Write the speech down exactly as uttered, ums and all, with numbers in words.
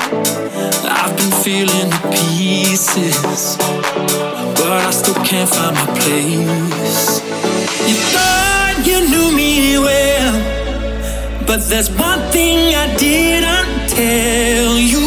I've been feeling the pieces, but I still can't find my place. You thought you knew me well, but there's one thing I didn't tell you.